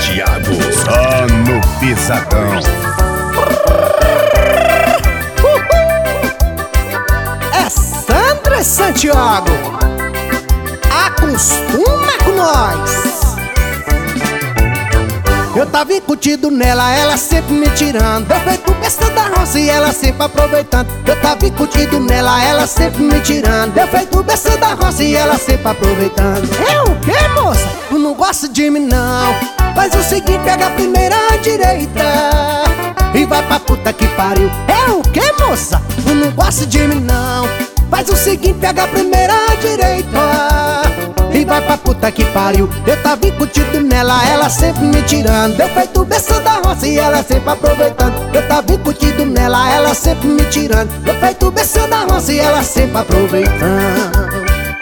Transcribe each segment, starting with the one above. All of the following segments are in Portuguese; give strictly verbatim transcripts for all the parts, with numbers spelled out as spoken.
Santiago, só no Pisadão. É Sandra e Santiago, acostuma com nós. Eu tava incutido nela, ela sempre me tirando. Eu feito besta da roça e ela sempre aproveitando. Eu tava incutido nela, ela sempre me tirando. Eu feito besta da roça e ela sempre aproveitando. Eu o quê, moça? Tu não gosta de mim não. Faz o seguinte, pega a primeira direita e vai pra puta que pariu. Eu o quê, moça? Tu não gosta de mim não. Faz o seguinte, pega a primeira direita e vai pra puta que pariu. Eu tava incutido nela, ela sempre me tirando. Eu feito besta da roça e ela sempre aproveitando. Eu tava incutido nela, ela sempre me tirando. Eu feito besta da roça e ela sempre aproveitando.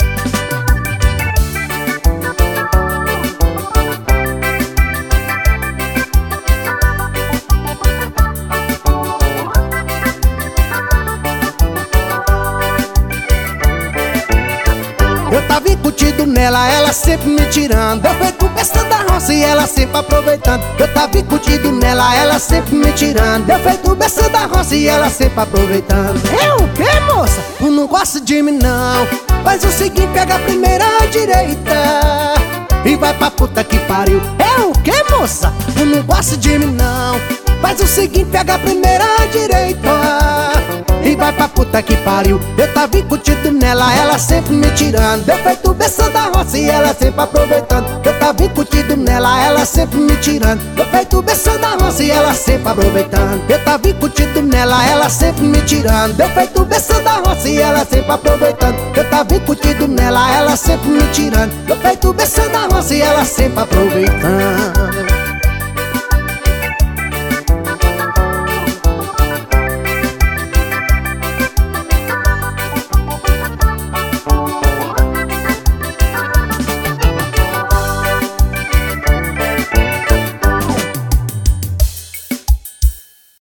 Eu tava incutido nela, ela sempre me tirando. Eu feito besta da roça e ela sempre aproveitando. Eu tava incutido nela, ela sempre me tirando. Eu feito besta da roça e ela sempre aproveitando. Eu o quê, moça? Tu não gosta de mim não. Faz o seguinte, pega a primeira direita e vai pra puta que pariu. Eu o quê, moça? Tu não gosta de mim não. Faz o seguinte, pega a primeira direita e vai pra puta que pariu. Eu tava incutido nela, ela sempre me tirando. Eu feito besta da roça e ela sempre aproveitando. Eu tava incutido nela, ela sempre me tirando. Eu feito besta da roça e ela sempre aproveitando. Eu tava incutido nela, ela sempre me tirando. Eu feito besta da roça e ela sempre aproveitando. Eu tava incutido nela, ela sempre me tirando. Eu feito besta da roça e ela sempre aproveitando.